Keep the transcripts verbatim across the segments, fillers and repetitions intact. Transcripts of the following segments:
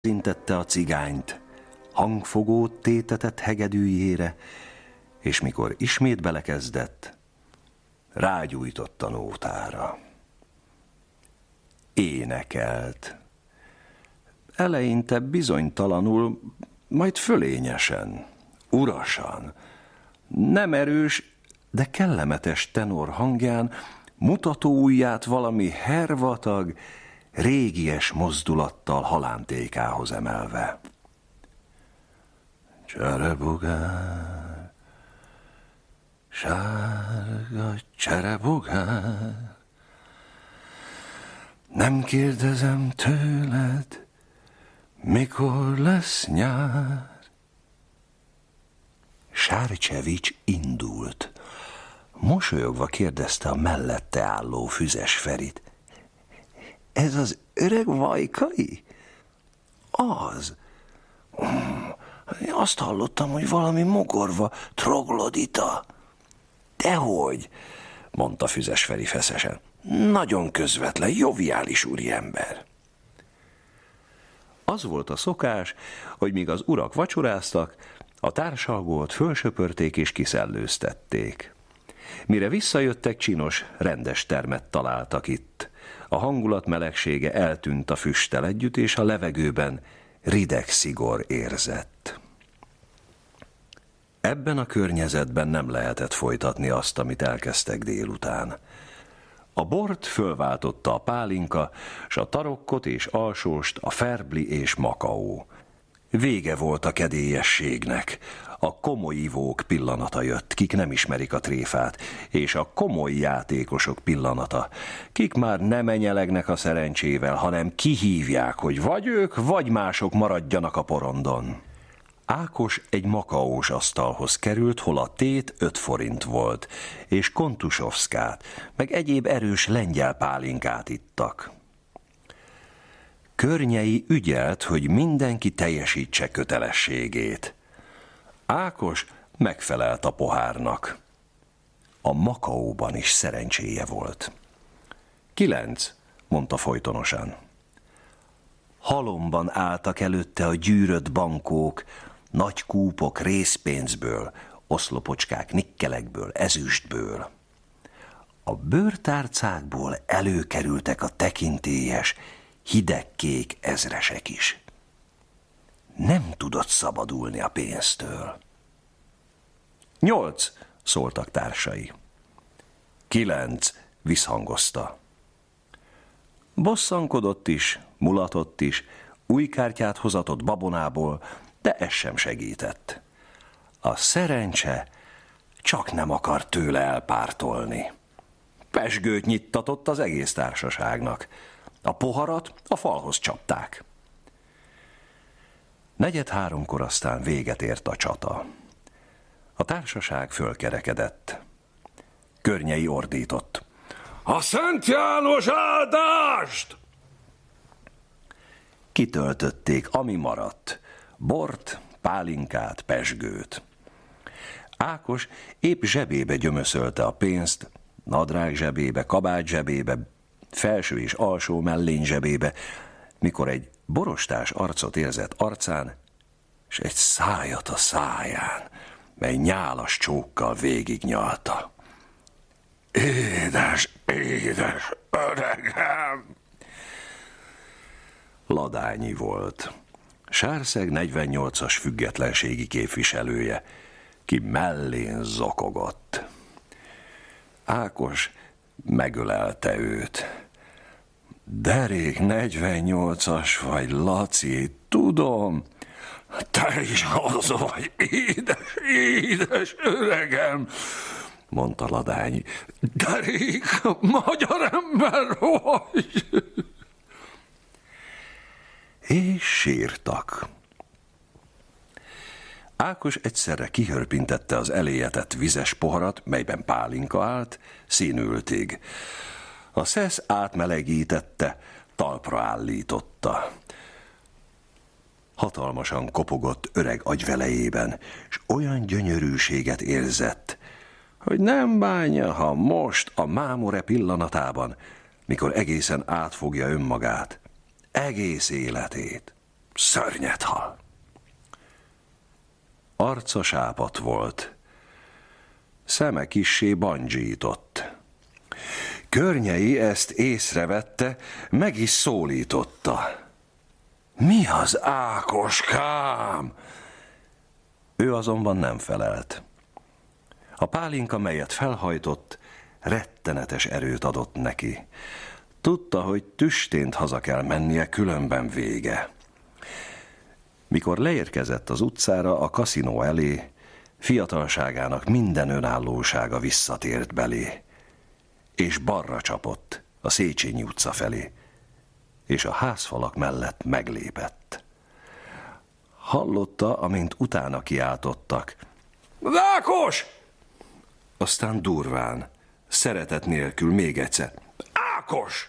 Intette a cigányt, hangfogót tétetett hegedűjére, és mikor ismét belekezdett, rágyújtott a nótára. Énekelt. Eleinte bizonytalanul, majd fölényesen, urasan, nem erős, de kellemetes tenor hangján mutatóujját valami hervatag, régies mozdulattal halántékához emelve. Cserebogár, sárga cserebogár, nem kérdezem tőled, mikor lesz nyár. Sárcsevics indult. Mosolyogva kérdezte a mellette álló Füzes Ferit. Ez az öreg Vajkai? Az. Azt hallottam, hogy valami mogorva, troglodita. Dehogy, mondta Füzes Feri feszesen. Nagyon közvetlen, joviális úriember. Az volt a szokás, hogy míg az urak vacsoráztak, a társalgót fölsöpörték és kiszellőztették. Mire visszajöttek, csinos, rendes termet találtak itt. A hangulat melegsége eltűnt a füsttel együtt, és a levegőben rideg szigor érzett. Ebben a környezetben nem lehetett folytatni azt, amit elkezdtek délután. A bort fölváltotta a pálinka, s a tarokkot és alsóst a ferbli és makaó. Vége volt a kedélyességnek. A komoly ivók pillanata jött, kik nem ismerik a tréfát, és a komoly játékosok pillanata, kik már nem enyelegnek a szerencsével, hanem kihívják, hogy vagy ők, vagy mások maradjanak a porondon. Ákos egy makaós asztalhoz került, hol a tét öt forint volt, és kontusovszkát, meg egyéb erős lengyel pálinkát ittak. Környei ügyelt, hogy mindenki teljesítse kötelességét. Ákos megfelelt a pohárnak. A makaóban is szerencséje volt. Kilenc, mondta folytonosan. Halomban álltak előtte a gyűrött bankók, nagy kúpok részpénzből, oszlopocskák nikkelekből, ezüstből. A bőrtárcákból előkerültek a tekintélyes, hidegkék ezresek is. Nem tudott szabadulni a pénztől. Nyolc, szóltak társai. Kilenc, visszhangozta. Bosszankodott is, mulatott is, új kártyát hozatott babonából, de ez sem segített. A szerencse csak nem akar tőle elpártolni. Pezsgőt nyittatott az egész társaságnak. A poharat a falhoz csapták. Negyed háromkor aztán véget ért a csata. A társaság fölkerekedett. Környei ordított. A Szent János áldást! Kitöltötték, ami maradt. Bort, pálinkát, pezsgőt. Ákos épp zsebébe gyömöszölte a pénzt, nadrág zsebébe, kabát zsebébe, felső és alsó mellény zsebébe, mikor egy borostás arcot érzett arcán, és egy szájat a száján, mely nyálas csókkal végignyalta. Édes, édes öregem! Ladányi volt. Sárszeg negyvennyolcas függetlenségi képviselője, ki mellén zokogott. Ákos megölelte őt. Derék negyvennyolcas vagy, Laci, tudom. Te is az vagy, édes, édes öregem, mondta Ladányi. Derék, magyar ember vagy. És sírtak. Ákos egyszerre kihörpintette az eléjetett vizes poharat, melyben pálinka állt, színültig. A szesz átmelegítette, talpra állította. Hatalmasan kopogott öreg agyvelejében, és olyan gyönyörűséget érzett, hogy nem bánja, ha most a mámore pillanatában, mikor egészen átfogja önmagát, egész életét, szörnyet hal. Arca sápadt volt, szeme kissé bandzsított. Környei ezt észrevette, meg is szólította. Mi az, Ákoskám? Ő azonban nem felelt. A pálinka, melyet felhajtott, rettenetes erőt adott neki. Tudta, hogy tüstént haza kell mennie, különben vége. Mikor leérkezett az utcára, a kaszinó elé, fiatalságának minden önállósága visszatért belé, és balra csapott a Széchenyi utca felé, és a házfalak mellett meglépett. Hallotta, amint utána kiáltottak. Ákos! Aztán durván, szeretet nélkül még egyszer. Ákos!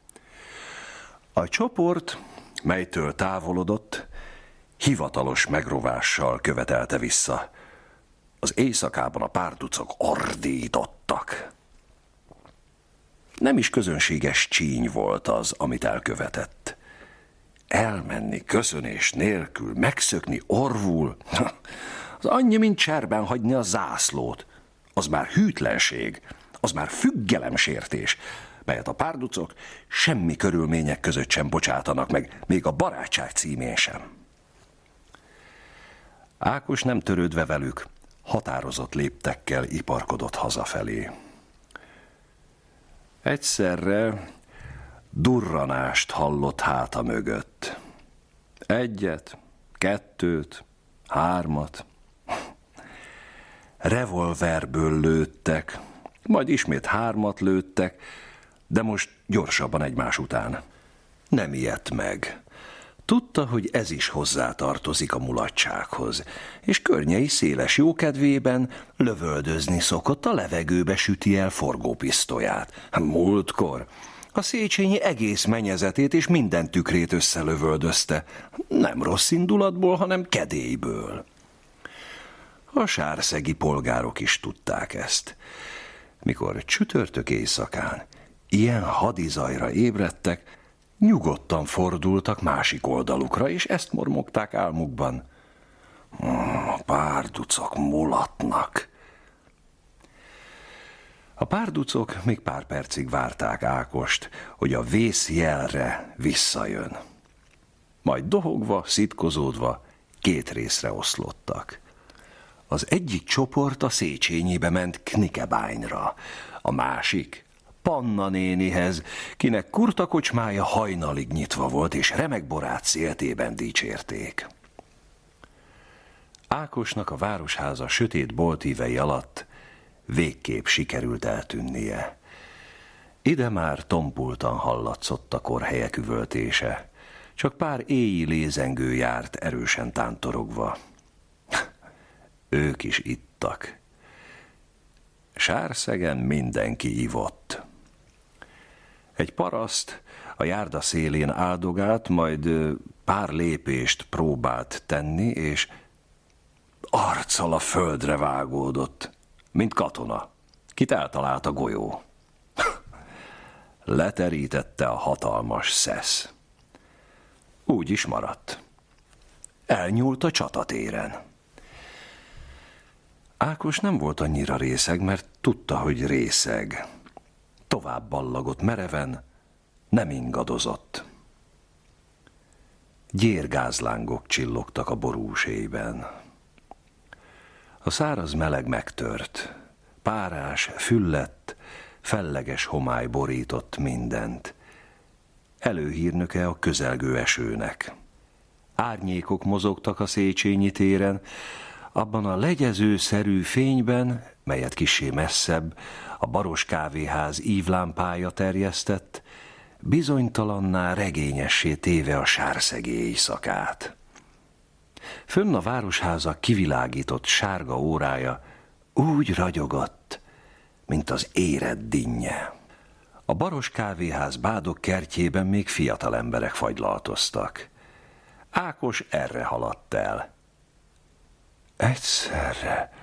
A csoport, melytől távolodott, hivatalos megrovással követelte vissza. Az éjszakában a párducok ordítottak. Nem is közönséges csíny volt az, amit elkövetett. Elmenni köszönés nélkül, megszökni orvul, az annyi, mint cserben hagyni a zászlót. Az már hűtlenség, az már függelemsértés, melyet a párducok semmi körülmények között sem bocsátanak meg, még a barátság címén sem. Ákos nem törődve velük, határozott léptekkel iparkodott hazafelé. Egyszerre durranást hallott háta mögött. Egyet, kettőt, hármat. Revolverből lőttek, majd ismét hármat lőttek, de most gyorsabban egymás után. Nem ijedt meg. Tudta, hogy ez is hozzátartozik a mulatsághoz, és Környei széles jókedvében lövöldözni szokott, a levegőbe süti el forgópisztolyát. Múltkor a Széchenyi egész menyezetét és minden tükrét összelövöldözte, nem rossz indulatból, hanem kedélyből. A sárszegi polgárok is tudták ezt. Mikor csütörtök éjszakán ilyen hadizajra ébredtek, nyugodtan fordultak másik oldalukra, és ezt mormogták álmukban. A párducok mulatnak. A párducok még pár percig várták Ákost, hogy a vészjelre visszajön. Majd dohogva, szitkozódva két részre oszlottak. Az egyik csoport a Széchenyibe ment Knikebányra, a másik Panna nénihez, kinek kurtakocsmája hajnalig nyitva volt, és remek borát széltében dicsérték. Ákosnak a városháza sötét boltívei alatt végképp sikerült eltűnnie. Ide már tompultan hallatszott a korhelyek üvöltése, csak pár éji lézengő járt erősen tántorogva. Ők is ittak. Sárszegen mindenki ivott. Egy paraszt a járda szélén áldogált, majd pár lépést próbált tenni, és arccal a földre vágódott, mint katona, kit eltalált a golyó. Leterítette a hatalmas szesz. Úgy is maradt. Elnyúlt a csatatéren. Ákos nem volt annyira részeg, mert tudta, hogy részeg. Tovább ballagott mereven, nem ingadozott. Gyérgázlángok csillogtak a borúséjben. A száraz meleg megtört, párás, füllett, felleges homály borított mindent. Előhírnöke a közelgő esőnek. Árnyékok mozogtak a Széchenyi téren, abban a legyezőszerű fényben, melyet kissé messzebb a Baros kávéház ívlámpája terjesztett, bizonytalanná, regényessé téve a sárszegi éjszakát. Fönn a városháza kivilágított sárga órája úgy ragyogott, mint az érett dinnye. A Baros kávéház bádok kertjében még fiatal emberek fagylaltoztak. Ákos erre haladt el. Egyszerre